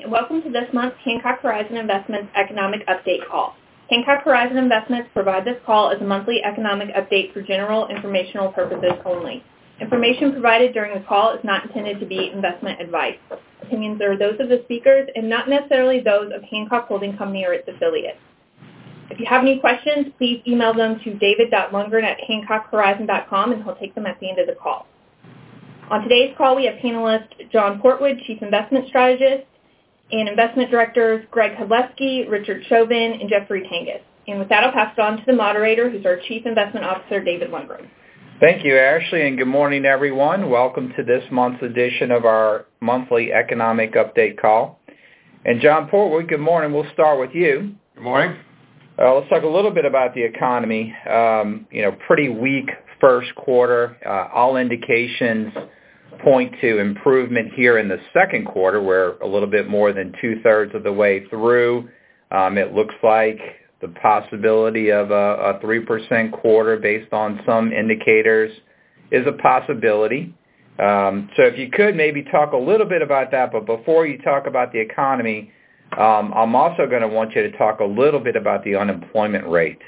Welcome to this month's Hancock Horizon Investments Economic Update Call. Hancock Horizon Investments provide this call as a monthly economic update for general informational purposes only. Information provided during the call is not intended to be investment advice. Opinions are those of the speakers and not necessarily those of Hancock Holding Company or its affiliates. If you have any questions, please email them to david.lundgren@hancockhorizon.com and he'll take them at the end of the call. On today's call, we have panelist John Portwood, Chief Investment Strategist, and Investment Directors Greg Hudleski, Richard Chauvin, and Jeffrey Tangus. And with that, I'll pass it on to the moderator, who's our Chief Investment Officer, David Lundgren. Thank you, Ashley, and good morning, everyone. Welcome to this month's edition of our monthly economic update call. And John Portwood, good morning. We'll start with you. Good morning. Let's talk a little bit about the economy. Pretty weak first quarter. All indications point to improvement here in the second quarter. We're a little bit more than two-thirds of the way through. It looks like the possibility of a 3% quarter based on some indicators is a possibility. So if you could maybe talk a little bit about that, but before you talk about the economy, I'm also going to want you to talk a little bit about the unemployment rate.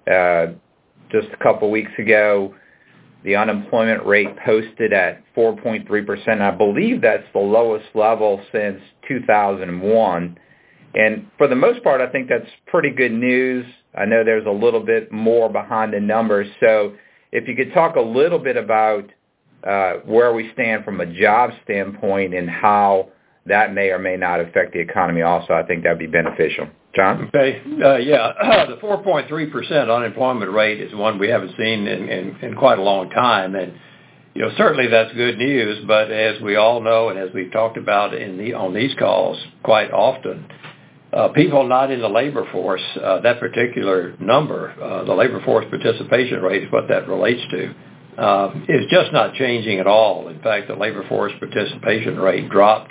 Just a couple weeks ago, the unemployment rate posted at 4.3%. I believe that's the lowest level since 2001. And for the most part, I think that's pretty good news. I know there's a little bit more behind the numbers. So if you could talk a little bit about where we stand from a job standpoint and how that may or may not affect the economy also, I think that would be beneficial. John? Okay. The 4.3% unemployment rate is one we haven't seen in quite a long time. And, certainly that's good news. But as we all know and as we've talked about on these calls quite often, people not in the labor force, that particular number, the labor force participation rate is what that relates to, is just not changing at all. In fact, the labor force participation rate dropped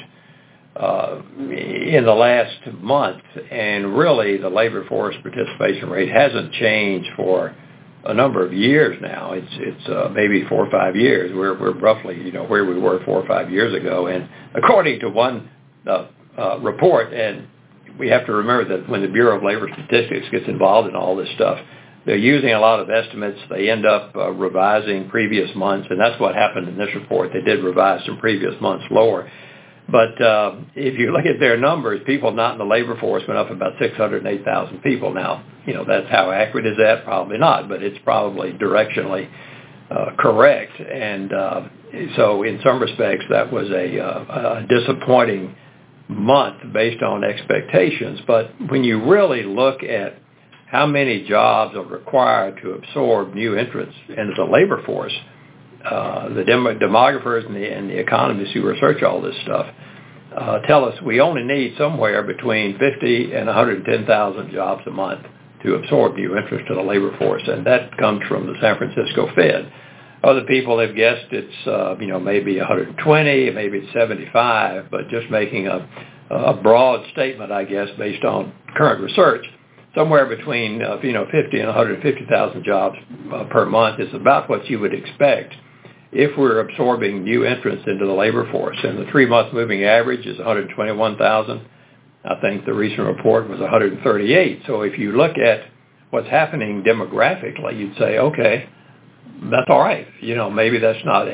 in the last month, and really the labor force participation rate hasn't changed for a number of years now. It's maybe 4 or 5 years. We're roughly where we were 4 or 5 years ago, and according to one report, and we have to remember that when the Bureau of Labor Statistics gets involved in all this stuff, they're using a lot of estimates. They end up revising previous months, and that's what happened in this report. They did revise some previous months lower. But if you look at their numbers, people not in the labor force went up about 608,000 people. Now, that's how accurate is that? Probably not, but it's probably directionally correct. And so in some respects, that was a disappointing month based on expectations. But when you really look at how many jobs are required to absorb new entrants into the labor force, the demographers and the economists who research all this stuff tell us we only need somewhere between 50 and 110,000 jobs a month to absorb new entrants to the labor force, and that comes from the San Francisco Fed. Other people have guessed it's maybe 120, maybe it's 75, but just making a broad statement, I guess, based on current research, somewhere between 50 and 150,000 jobs per month is about what you would expect if we're absorbing new entrants into the labor force. And the 3-month moving average is 121,000. I think the recent report was 138. So if you look at what's happening demographically, you'd say, okay, that's all right. Maybe that's not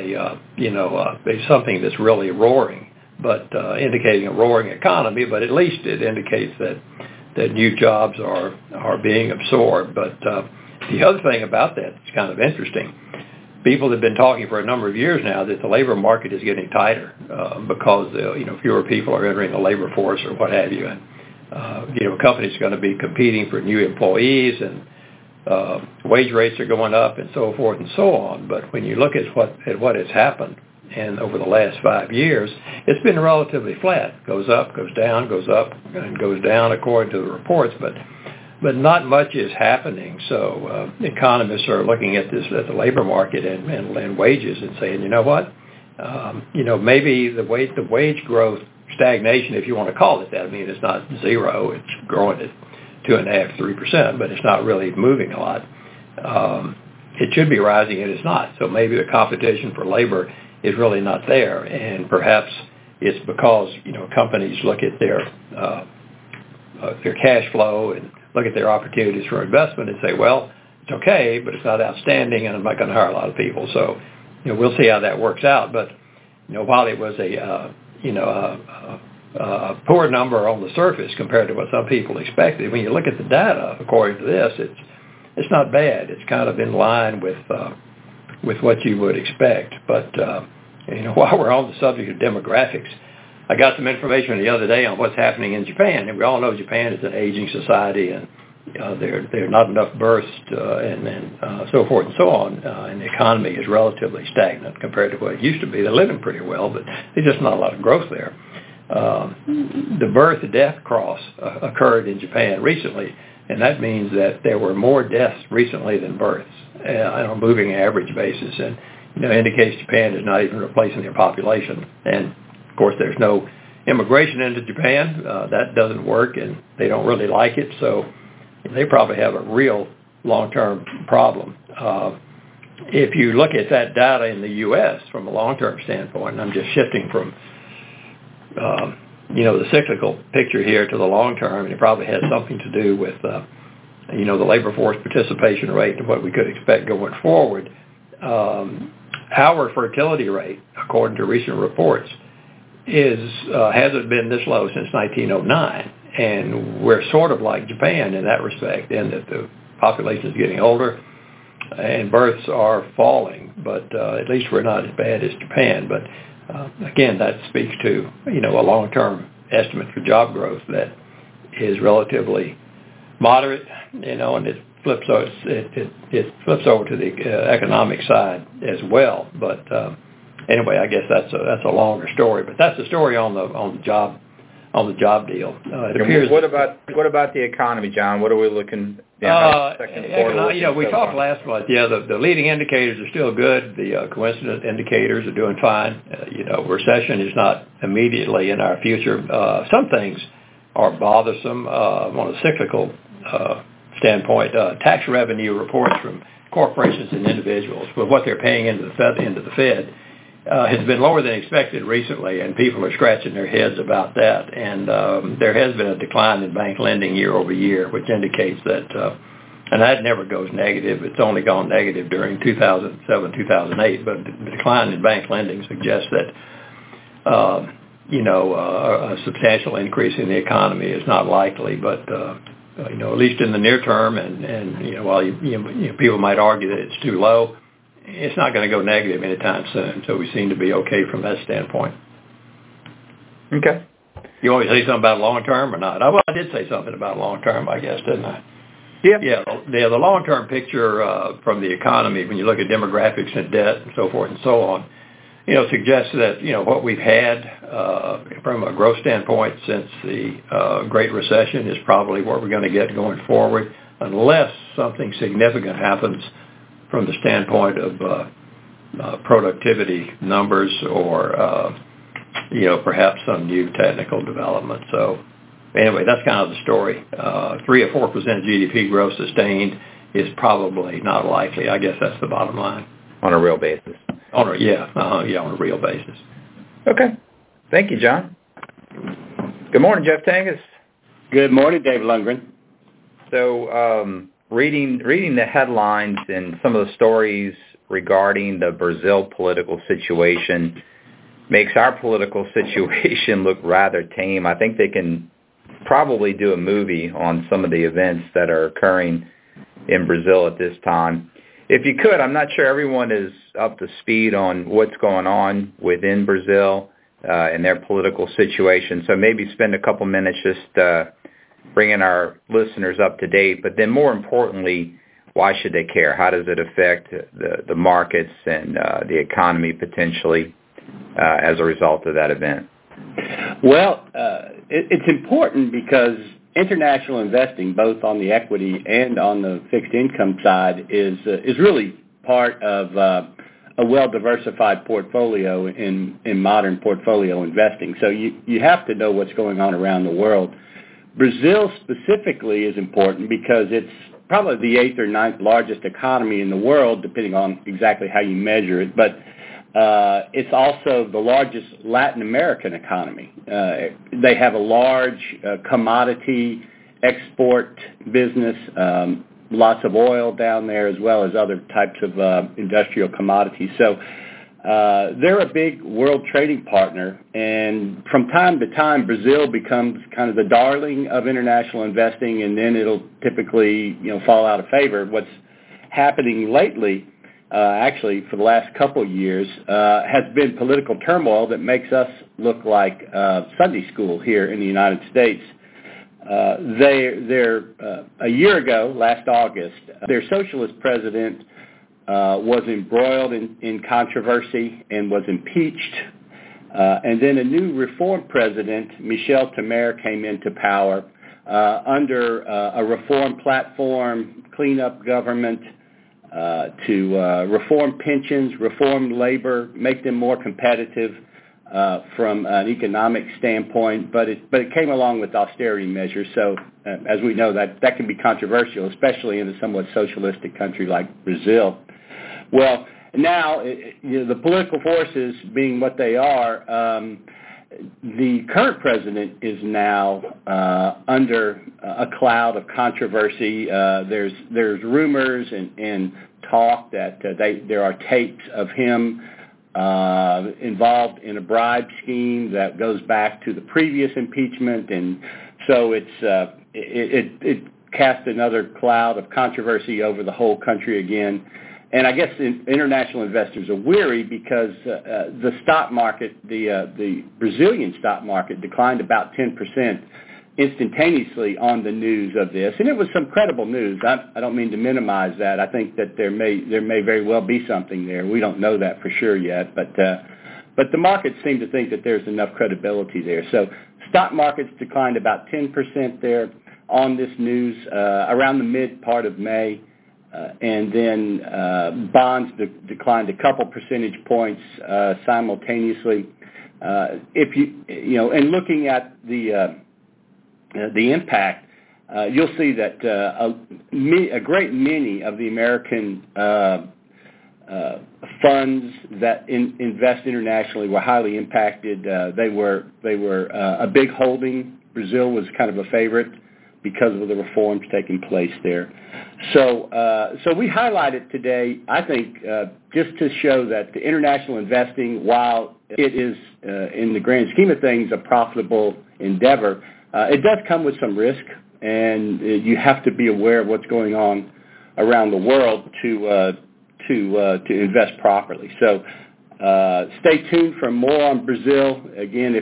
something that's really roaring, but indicating a roaring economy, but at least it indicates that new jobs are being absorbed. But the other thing about that is kind of interesting. People have been talking for a number of years now that the labor market is getting tighter because fewer people are entering the labor force or what have you, and companies are going to be competing for new employees, and wage rates are going up, and so forth and so on. But when you look at what has happened, and over the last 5 years, it's been relatively flat. Goes up, goes down, goes up, and goes down according to the reports, but not much is happening. So economists are looking at the labor market and wages and saying, you know what, maybe the wage growth stagnation, if you want to call it that. I mean, it's not zero; it's growing at 2.5%, 3%, but it's not really moving a lot. It should be rising, and it's not. So maybe the competition for labor is really not there, and perhaps it's because, companies look at their cash flow and look at their opportunities for investment and say, well, it's okay, but it's not outstanding, and I'm not going to hire a lot of people. So, we'll see how that works out. But, while it was a poor number on the surface compared to what some people expected, when you look at the data, according to this, it's not bad. It's kind of in line with what you would expect. But, while we're on the subject of demographics, I got some information the other day on what's happening in Japan. And we all know Japan is an aging society, and there are not enough births and so forth and so on. And the economy is relatively stagnant compared to what it used to be. They're living pretty well, but there's just not a lot of growth there. The birth-to-death cross occurred in Japan recently, and that means that there were more deaths recently than births on a moving average basis, and indicates Japan is not even replacing their population. And of course, there's no immigration into Japan. That doesn't work, and they don't really like it, so they probably have a real long-term problem. If you look at that data in the U.S. from a long-term standpoint, and I'm just shifting from the cyclical picture here to the long term, and it probably has something to do with, the labor force participation rate and what we could expect going forward. Our fertility rate, according to recent reports, hasn't been this low since 1909, and we're sort of like Japan in that respect, in that the population is getting older and births are falling, but at least we're not as bad as Japan. But again, that speaks to, a long-term estimate for job growth that is relatively moderate, and it flips over to the economic side as well. But anyway, I guess that's a longer story. But that's the story on the job deal. It appears. What about the economy, John? What are we looking? Second quarter. We talked last month. Yeah, the leading indicators are still good. The coincident indicators are doing fine. Recession is not immediately in our future. Some things are bothersome on a cyclical standpoint. Tax revenue reports from corporations and individuals, with what they're paying into the Fed, has been lower than expected recently, and people are scratching their heads about that. And there has been a decline in bank lending year over year, which indicates that, and that never goes negative. It's only gone negative during 2007, 2008, but the decline in bank lending suggests that, a substantial increase in the economy is not likely, but, at least in the near term, and while people might argue that it's too low, it's not going to go negative anytime soon, so we seem to be okay from that standpoint. Okay. You want me to say something about long-term or not? Well, I did say something about long-term, I guess, didn't I? Yeah. The long-term picture from the economy, when you look at demographics and debt and so forth and so on, suggests that, what we've had from a growth standpoint since the Great Recession is probably what we're going to get going forward, unless something significant happens from the standpoint of productivity numbers or, perhaps some new technical development. So anyway, that's kind of the story. 3 or 4% GDP growth sustained is probably not likely. I guess that's the bottom line. On a real basis. On a real basis. Okay. Thank you, John. Good morning, Jeff Tangus. Good morning, Dave Lundgren. So, reading the headlines and some of the stories regarding the Brazil political situation makes our political situation look rather tame. I think they can probably do a movie on some of the events that are occurring in Brazil at this time. If you could, I'm not sure everyone is up to speed on what's going on within Brazil and their political situation, so maybe spend a couple minutes just bringing our listeners up to date, but then more importantly, why should they care? How does it affect the markets and the economy potentially as a result of that event? Well, it's important because international investing, both on the equity and on the fixed income side, is really part of a well-diversified portfolio in modern portfolio investing. So you have to know what's going on around the world. Brazil specifically is important because it's probably the 8th or 9th largest economy in the world, depending on exactly how you measure it. But it's also the largest Latin American economy. They have a large commodity export business, lots of oil down there as well as other types of industrial commodities. So they're a big world trading partner, and from time to time, Brazil becomes kind of the darling of international investing, and then it'll typically, fall out of favor. What's happening lately, actually for the last couple of years, has been political turmoil that makes us look like Sunday school here in the United States. They're a year ago, last August, their socialist president was embroiled in controversy and was impeached. And then a new reform president, Michel Temer, came into power under a reform platform, clean up government, to reform pensions, reform labor, make them more competitive from an economic standpoint. But it came along with austerity measures. So as we know, that can be controversial, especially in a somewhat socialistic country like Brazil. Well, now, the political forces being what they are, the current president is now under a cloud of controversy. There's rumors and talk that there are tapes of him involved in a bribe scheme that goes back to the previous impeachment, and so it cast another cloud of controversy over the whole country again. And I guess international investors are weary because the stock market, the Brazilian stock market, declined about 10% instantaneously on the news of this. And it was some credible news. I don't mean to minimize that. I think that there may very well be something there. We don't know that for sure yet. But the markets seem to think that there's enough credibility there. So stock markets declined about 10% there on this news around the mid part of May. And then bonds declined a couple percentage points simultaneously. If and looking at the impact, you'll see that a great many of the American funds that invest internationally were highly impacted. They were a big holding. Brazil was kind of a favorite because of the reforms taking place there. So we highlight it today, I think, just to show that the international investing, while it is, in the grand scheme of things, a profitable endeavor, it does come with some risk, and you have to be aware of what's going on around the world to invest properly. So stay tuned for more on Brazil. Again,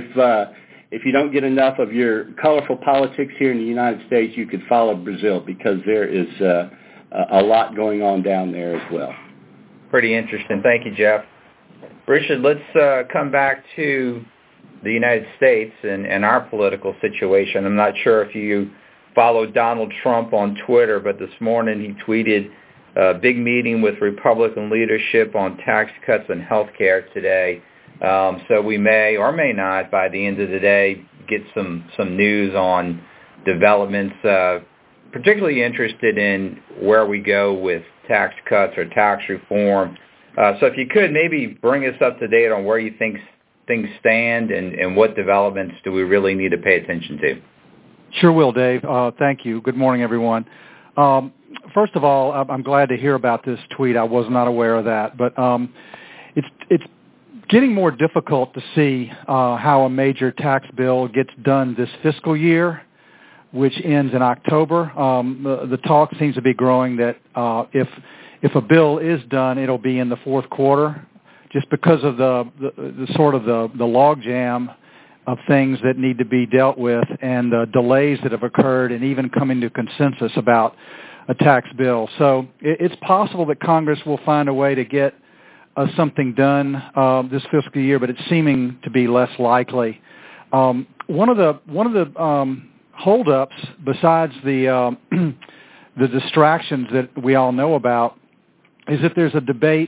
if you don't get enough of your colorful politics here in the United States, you could follow Brazil because there is a lot going on down there as well. Pretty interesting. Thank you, Jeff. Richard, let's come back to the United States and our political situation. I'm not sure if you follow Donald Trump on Twitter, but this morning he tweeted a big meeting with Republican leadership on tax cuts and health care today. So we may or may not, by the end of the day, get some news on developments, particularly interested in where we go with tax cuts or tax reform. So if you could, maybe bring us up to date on where you think things stand and what developments do we really need to pay attention to. Sure will, Dave. Thank you. Good morning, everyone. First of all, I'm glad to hear about this tweet. I was not aware of that. But it's getting more difficult to see how a major tax bill gets done this fiscal year, which ends in October. The talk seems to be growing that if a bill is done, it'll be in the fourth quarter, just because of the sort of the logjam of things that need to be dealt with and the delays that have occurred and even coming to consensus about a tax bill. So it's possible that Congress will find a way to get something done this fiscal year, but it's seeming to be less likely. One of the holdups, besides the distractions that we all know about, is if there's a debate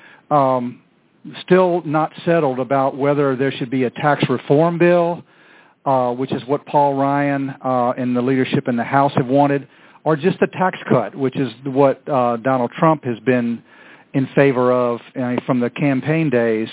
still not settled about whether there should be a tax reform bill, which is what Paul Ryan and the leadership in the House have wanted, or just a tax cut, which is what Donald Trump has been in favor of from the campaign days.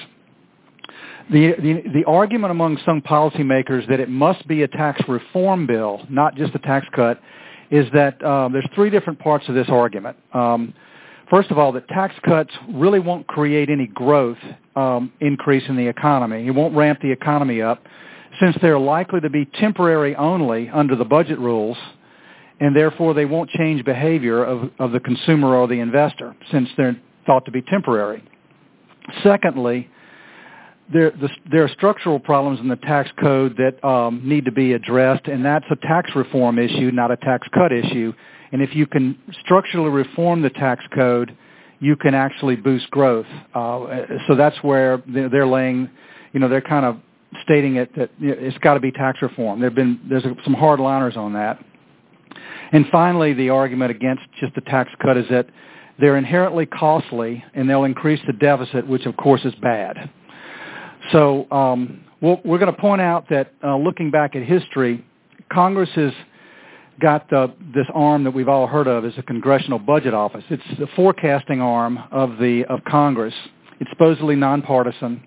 The argument among some policymakers that it must be a tax reform bill, not just a tax cut, is that there's three different parts of this argument. First of all, that tax cuts really won't create any growth increase in the economy. It won't ramp the economy up, since they're likely to be temporary only under the budget rules, and therefore they won't change behavior of the consumer or the investor, since they're thought to be temporary. Secondly, there are structural problems in the tax code that need to be addressed, and that's a tax reform issue, not a tax cut issue. And if you can structurally reform the tax code, you can actually boost growth. So that's where they're laying, they're kind of stating it that it's got to be tax reform. There's some hardliners on that. And finally, the argument against just the tax cut is that they're inherently costly and they'll increase the deficit, which of course is bad. So we're going to point out that looking back at history, Congress has got this arm that we've all heard of as the Congressional Budget Office. It's the forecasting arm of Congress. It's supposedly nonpartisan.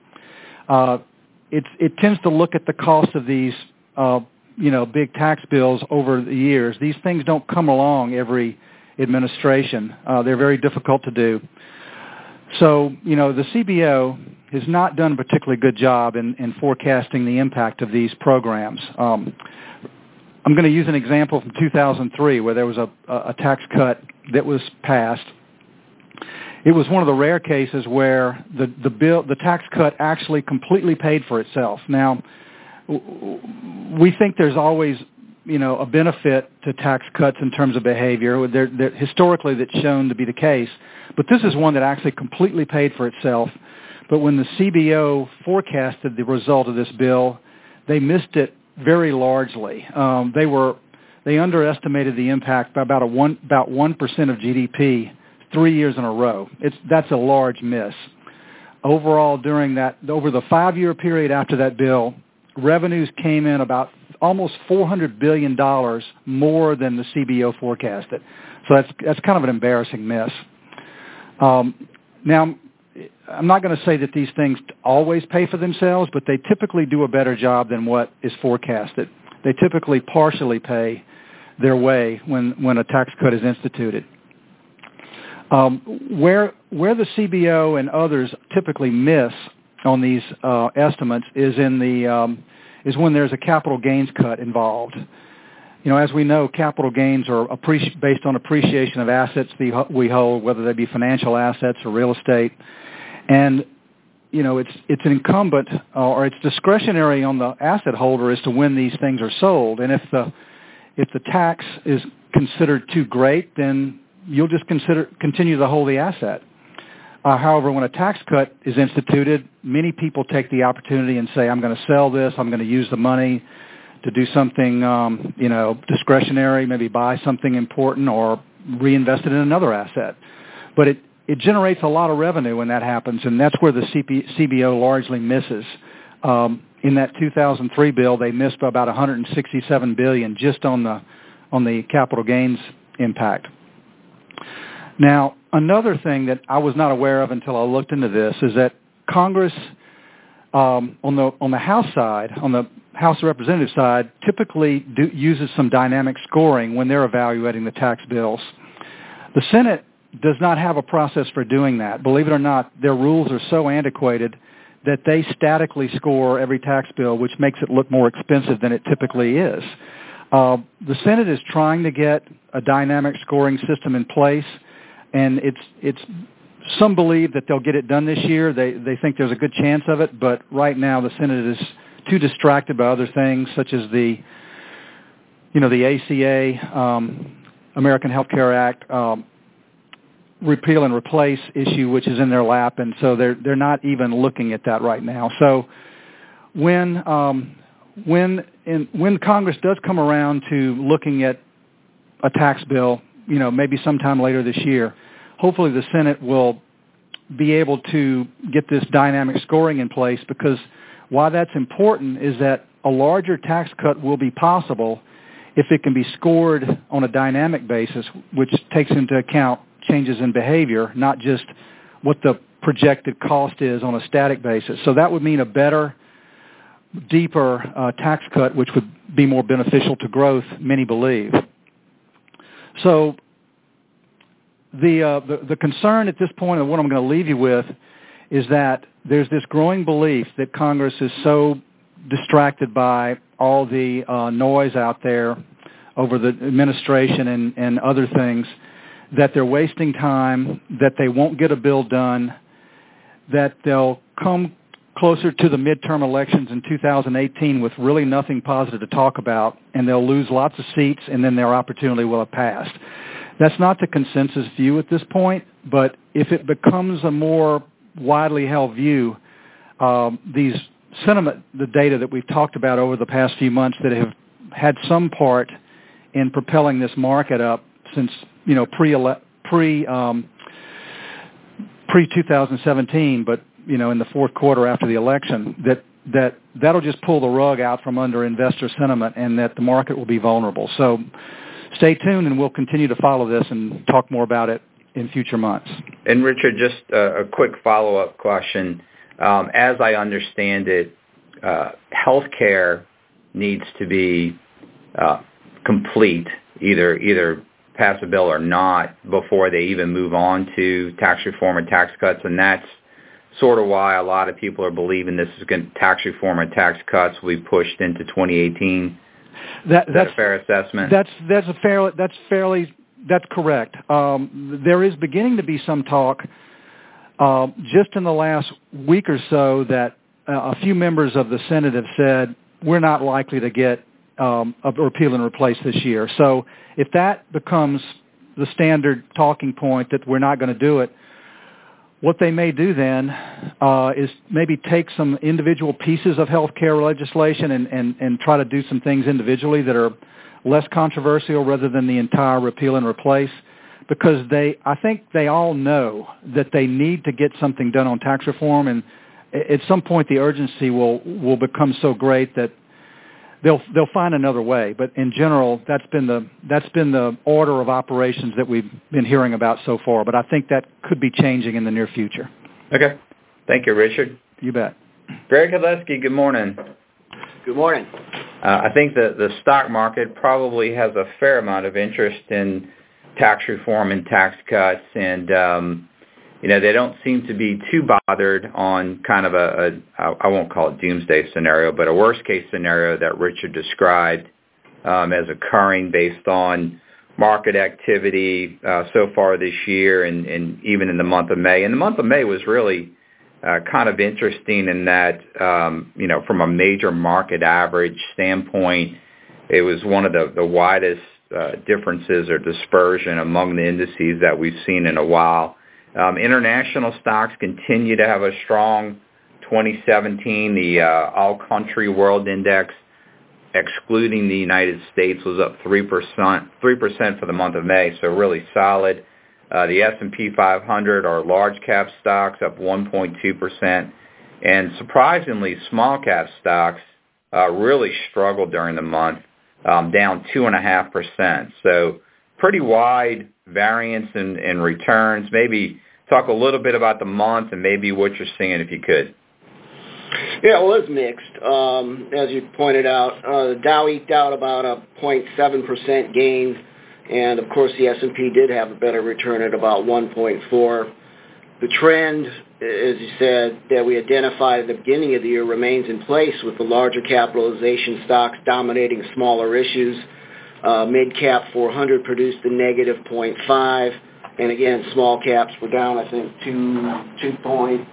It tends to look at the cost of these big tax bills over the years. These things don't come along every administration. They're very difficult to do. So, the CBO has not done a particularly good job in forecasting the impact of these programs. I'm going to use an example from 2003 where there was a tax cut that was passed. It was one of the rare cases where the tax cut actually completely paid for itself. Now, we think there's always a benefit to tax cuts in terms of behavior. Historically, that's shown to be the case. But this is one that actually completely paid for itself. But when the CBO forecasted the result of this bill, they missed it very largely. They underestimated the impact by about 1% of GDP 3 years in a row. That's a large miss. Overall, over the 5-year period after that bill, revenues came in about almost $400 billion more than the CBO forecasted. So that's kind of an embarrassing miss. Now, I'm not going to say that these things always pay for themselves, but they typically do a better job than what is forecasted. They typically partially pay their way when a tax cut is instituted. Where the CBO and others typically miss on these estimates is is when there's a capital gains cut involved. As we know, capital gains are based on appreciation of assets we hold, whether they be financial assets or real estate. And, it's incumbent or it's discretionary on the asset holder as to when these things are sold. And if the tax is considered too great, then you'll just continue to hold the asset. However, when a tax cut is instituted, many people take the opportunity and say, I'm going to sell this, I'm going to use the money to do something, discretionary, maybe buy something important or reinvest it in another asset. But it generates a lot of revenue when that happens, and that's where the CBO largely misses. In that 2003 bill, they missed by about $167 billion just on the capital gains impact. Now, another thing that I was not aware of until I looked into this is that Congress, on the House side, on the House of Representatives side, typically uses some dynamic scoring when they're evaluating the tax bills. The Senate does not have a process for doing that. Believe it or not, their rules are so antiquated that they statically score every tax bill, which makes it look more expensive than it typically is. The Senate is trying to get a dynamic scoring system in place, and it's some believe that they'll get it done this year. They think there's a good chance of it, but right now the Senate is too distracted by other things, such as the ACA, American Health Care Act, repeal and replace issue, which is in their lap, and so they're not even looking at that right now. So when Congress does come around to looking at a tax bill, maybe sometime later this year, hopefully the Senate will be able to get this dynamic scoring in place, because why that's important is that a larger tax cut will be possible if it can be scored on a dynamic basis, which takes into account changes in behavior, not just what the projected cost is on a static basis. So that would mean a better, deeper tax cut, which would be more beneficial to growth, many believe. So the concern at this point, and what I'm going to leave you with, is that there's this growing belief that Congress is so distracted by all the noise out there over the administration and other things that they're wasting time, that they won't get a bill done, that they'll come closer to the midterm elections in 2018 with really nothing positive to talk about, and they'll lose lots of seats, and then their opportunity will have passed. That's not the consensus view at this point, but if it becomes a more widely held view, these sentiment, the data that we've talked about over the past few months that have had some part in propelling this market up since, pre-2017, but, in the fourth quarter after the election, that'll just pull the rug out from under investor sentiment and that the market will be vulnerable. So stay tuned, and we'll continue to follow this and talk more about it in future months. And Richard, just a quick follow-up question. As I understand it, healthcare needs to be complete, either pass a bill or not, before they even move on to tax reform or tax cuts, and that's sort of why a lot of people are believing this is tax reform and tax cuts will be pushed into 2018. That's a fair assessment. That's correct. There is beginning to be some talk just in the last week or so that a few members of the Senate have said we're not likely to get a repeal and replace this year. So if that becomes the standard talking point that we're not going to do it, what they may do then is maybe take some individual pieces of health care legislation and try to do some things individually that are less controversial rather than the entire repeal and replace, because I think they all know that they need to get something done on tax reform, and at some point the urgency will become so great that they'll find another way. But in general, that's been the order of operations that we've been hearing about so far. But I think that could be changing in the near future. Okay. Thank you, Richard. You bet. Greg Hudleski, good morning. Good morning. I think the stock market probably has a fair amount of interest in tax reform and tax cuts, and they don't seem to be too bothered on kind of I won't call it doomsday scenario, but a worst-case scenario that Richard described as occurring based on market activity so far this year and even in the month of May. And the month of May was really kind of interesting in that, from a major market average standpoint, it was one of the widest differences or dispersion among the indices that we've seen in a while. International stocks continue to have a strong 2017. The all-country world index, excluding the United States, was up 3% for the month of May, so really solid. The S&P 500 are large-cap stocks, up 1.2%. And surprisingly, small-cap stocks really struggled during the month, down 2.5%. So pretty wide variance in returns. Maybe talk a little bit about the month and maybe what you're seeing, if you could. Yeah, well, it's mixed. As you pointed out, the Dow eked out about a 0.7% gain, and of course the S&P did have a better return at about 1.4%. The trend, as you said, that we identified at the beginning of the year remains in place, with the larger capitalization stocks dominating smaller issues. Mid-cap 400 produced a negative 0.5%, and again, small caps were down, I think, 2.1%.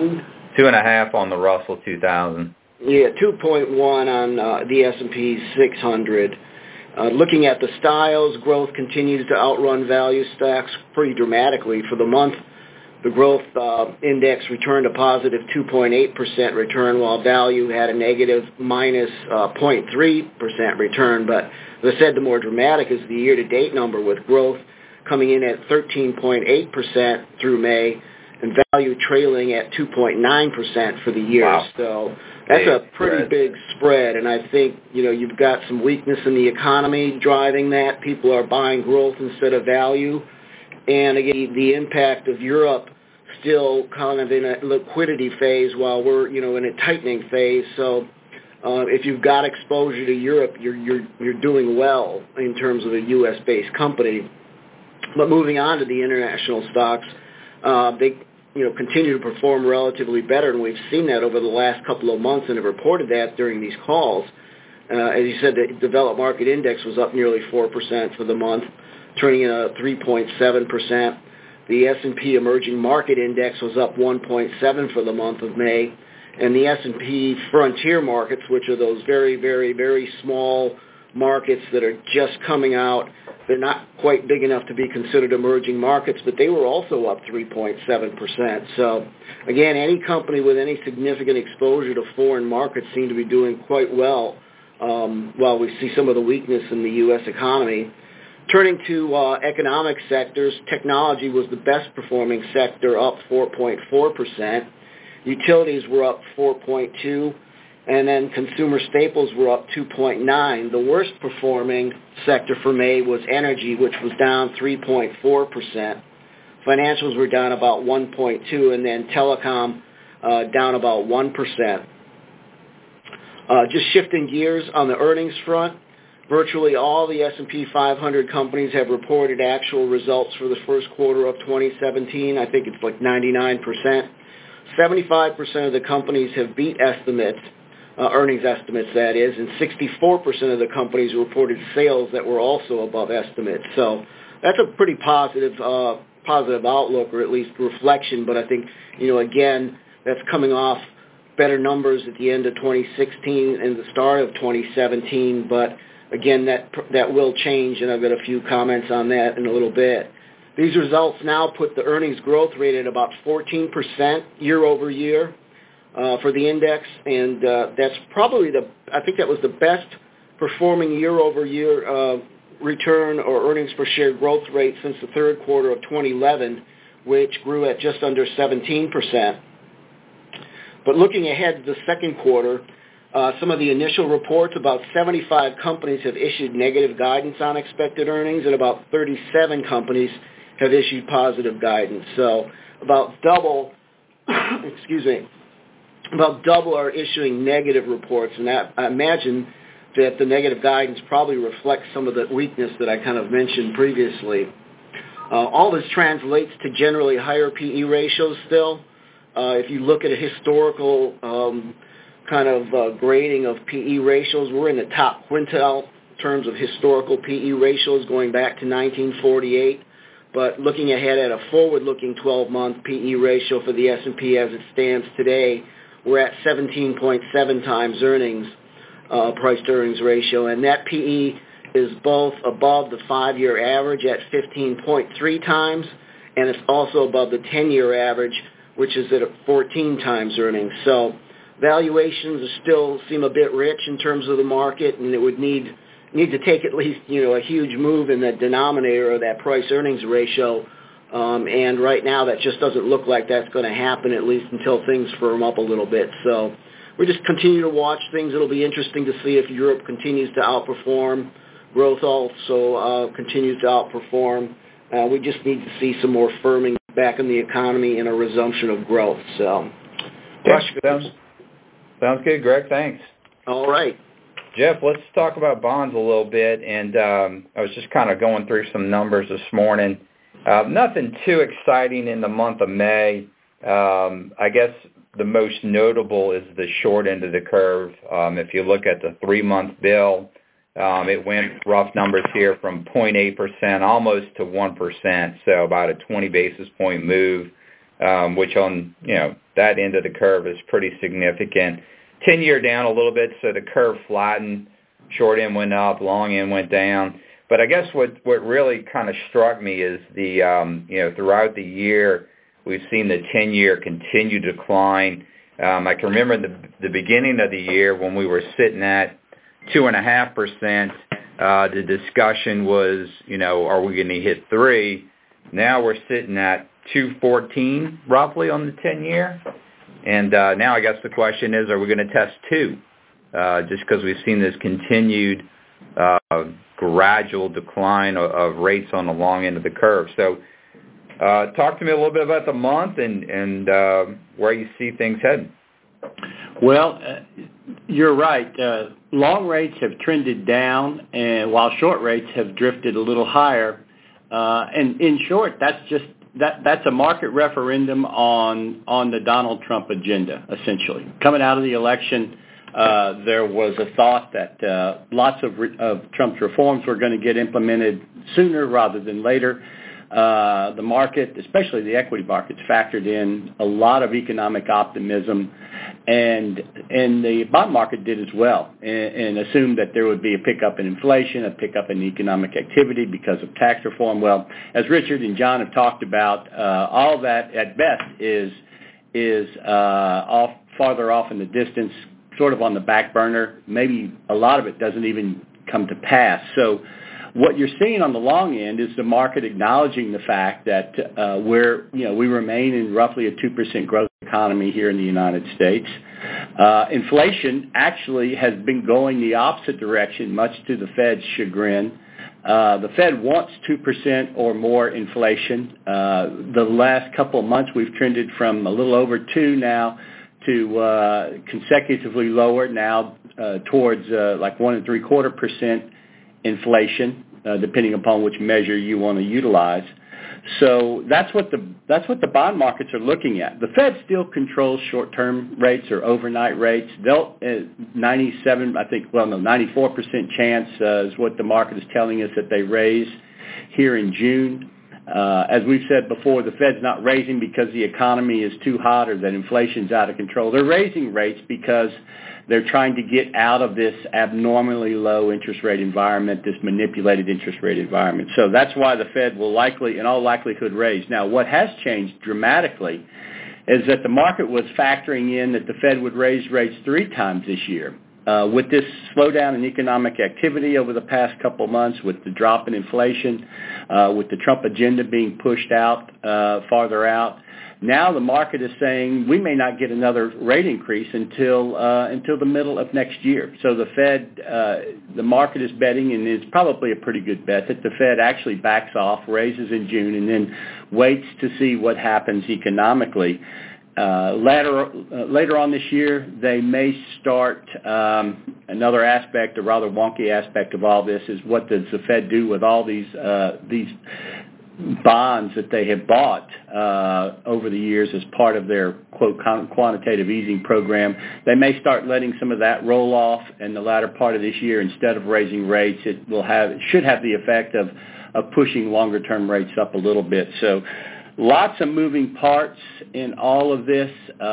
2.5% on the Russell 2000. Yeah, 2.1% on the S&P 600. Looking at the styles, growth continues to outrun value stocks pretty dramatically. For the month, the growth index returned a positive 2.8% return, while value had a negative minus 0.3% return. But as I said, the more dramatic is the year-to-date number, with growth coming in at 13.8% through May, and value trailing at 2.9% for the year. Wow. So that's a pretty big spread, and I think you've got some weakness in the economy driving that. People are buying growth instead of value, and again, the impact of Europe still kind of in a liquidity phase while we're, in a tightening phase. So if you've got exposure to Europe, you're doing well in terms of a U.S.-based company. But moving on to the international stocks, they continue to perform relatively better, and we've seen that over the last couple of months and have reported that during these calls. As you said, the developed market index was up nearly 4% for the month, turning in a 3.7%. The S&P emerging market index was up 1.7 for the month of May, and the S&P frontier markets, which are those very, very, very small markets that are just coming out, they're not quite big enough to be considered emerging markets, but they were also up 3.7%. So, again, any company with any significant exposure to foreign markets seem to be doing quite well, while we see some of the weakness in the U.S. economy. Turning to economic sectors, technology was the best performing sector, up 4.4%. Utilities were up 4.2%. And then consumer staples were up 2.9%. The worst performing sector for May was energy, which was down 3.4%. Financials were down about 1.2%, and then telecom down about 1%. Just shifting gears on the earnings front, virtually all the S&P 500 companies have reported actual results for the first quarter of 2017. I think it's like 99%. 75% of the companies have beat estimates. Earnings estimates, that is, and 64% of the companies reported sales that were also above estimates. So that's a pretty positive outlook, or at least reflection. But I think, again, that's coming off better numbers at the end of 2016 and the start of 2017. But again, that will change, and I've got a few comments on that in a little bit. These results now put the earnings growth rate at about 14% year over year. For the index, and that's probably I think that was the best performing year-over-year return or earnings per share growth rate since the third quarter of 2011, which grew at just under 17%. But looking ahead to the second quarter, some of the initial reports, about 75 companies have issued negative guidance on expected earnings, and about 37 companies have issued positive guidance. So about double, about double are issuing negative reports, and I imagine that the negative guidance probably reflects some of the weakness that I kind of mentioned previously. All this translates to generally higher PE ratios still. If you look at a historical grading of PE ratios, we're in the top quintile in terms of historical PE ratios going back to 1948. But looking ahead at a forward-looking 12-month PE ratio for the S&P as it stands today, we're at 17.7 times earnings, price-to-earnings ratio, and that PE is both above the 5-year average at 15.3 times, and it's also above the 10-year average, which is at 14 times earnings. So valuations still seem a bit rich in terms of the market, and it would need to take at least a huge move in the denominator of that price-earnings ratio. And right now, that just doesn't look like that's going to happen, at least until things firm up a little bit. So we just continue to watch things. It'll be interesting to see if Europe continues to outperform. Growth also continues to outperform. We just need to see some more firming back in the economy and a resumption of growth. So, sounds good, Greg. Thanks. All right. Jeff, let's talk about bonds a little bit. And I was just kind of going through some numbers this morning. Nothing too exciting in the month of May. I guess the most notable is the short end of the curve. If you look at the 3-month bill, it went, rough numbers here, from 0.8% almost to 1%, so about a 20 basis point move, which on that end of the curve is pretty significant. 10-year down a little bit, so the curve flattened. Short end went up, long end went down. But I guess what really kind of struck me is the throughout the year we've seen the 10-year continue to decline. I can remember the beginning of the year when we were sitting at 2.5%. The discussion was, are we going to hit 3? Now we're sitting at 2.14 roughly on the 10-year. And now I guess the question is, are we going to test 2? Just because we've seen this continued gradual decline of rates on the long end of the curve. So Talk to me a little bit about the month and where you see things heading. Well, you're right. Long rates have trended down, and while short rates have drifted a little higher. And in short, that's a market referendum on the Donald Trump agenda, essentially. Coming out of the election, there was a thought that lots of Trump's reforms were going to get implemented sooner rather than later. The market, especially the equity markets, factored in a lot of economic optimism, and the bond market did as well, and assumed that there would be a pickup in inflation, a pickup in economic activity because of tax reform. Well, as Richard and John have talked about, all that at best is farther off in the distance, sort of on the back burner. Maybe a lot of it doesn't even come to pass. So what you're seeing on the long end is the market acknowledging the fact that we remain in roughly a 2% growth economy here in the United States. Inflation actually has been going the opposite direction, much to the Fed's chagrin. The Fed wants 2% or more inflation. The last couple of months we've trended from a little over 2 now to consecutively lower now towards like 1.75% inflation, depending upon which measure you want to utilize. So that's what the bond markets are looking at. The Fed still controls short-term rates or overnight rates. They'll 94% chance is what the market is telling us that they raise here in June. As we've said before, the Fed's not raising because the economy is too hot or that inflation's out of control. They're raising rates because they're trying to get out of this abnormally low interest rate environment, this manipulated interest rate environment. So that's why the Fed will likely, in all likelihood, raise. Now, what has changed dramatically is that the market was factoring in that the Fed would raise rates 3 times this year. With this slowdown in economic activity over the past couple months, with the drop in inflation, with the Trump agenda being pushed out, farther out, now the market is saying we may not get another rate increase until the middle of next year. So the Fed, the market is betting, and it's probably a pretty good bet, that the Fed actually backs off, raises in June, and then waits to see what happens economically. Later on this year, they may start another aspect, a rather wonky aspect of all this is what does the Fed do with all these bonds that they have bought over the years as part of their, quote, quantitative easing program. They may start letting some of that roll off in the latter part of this year. Instead of raising rates, it should have the effect of pushing longer-term rates up a little bit. So lots of moving parts in all of this.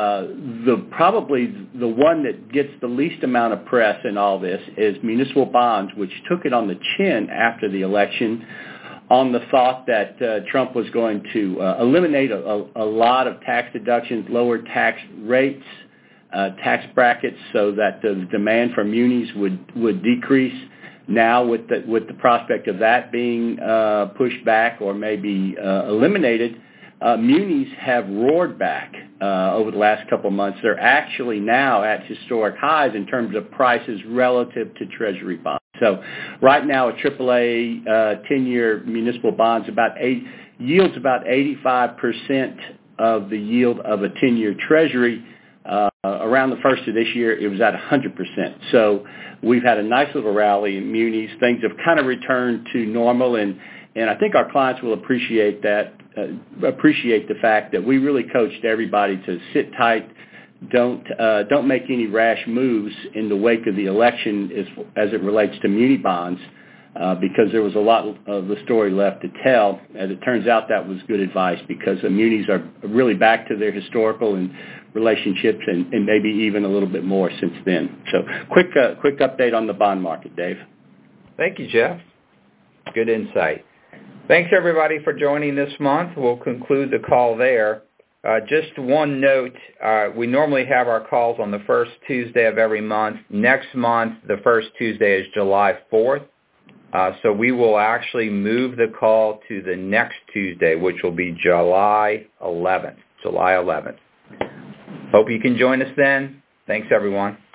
Probably the one that gets the least amount of press in all this is municipal bonds, which took it on the chin after the election on the thought that Trump was going to eliminate a lot of tax deductions, lower tax rates, tax brackets, so that the demand for munis would decrease. Now, with the prospect of that being pushed back or maybe eliminated, munis have roared back over the last couple of months. They're actually now at historic highs in terms of prices relative to Treasury bonds. So right now, a AAA 10-year municipal bonds yields about 85% of the yield of a 10-year Treasury. Around the first of this year, it was at 100%. So we've had a nice little rally in munis. Things have kind of returned to normal, and I think our clients will appreciate that. Appreciate the fact that we really coached everybody to sit tight, don't make any rash moves in the wake of the election as it relates to muni bonds, because there was a lot of the story left to tell. As it turns out, that was good advice, because the munis are really back to their historical and relationships, and maybe even a little bit more since then. So quick update on the bond market, Dave. Thank you, Jeff. Good insight. Thanks, everybody, for joining this month. We'll conclude the call there. Just one note, we normally have our calls on the first Tuesday of every month. Next month, the first Tuesday is July 4th. So we will actually move the call to the next Tuesday, which will be July 11th. Hope you can join us then. Thanks, everyone.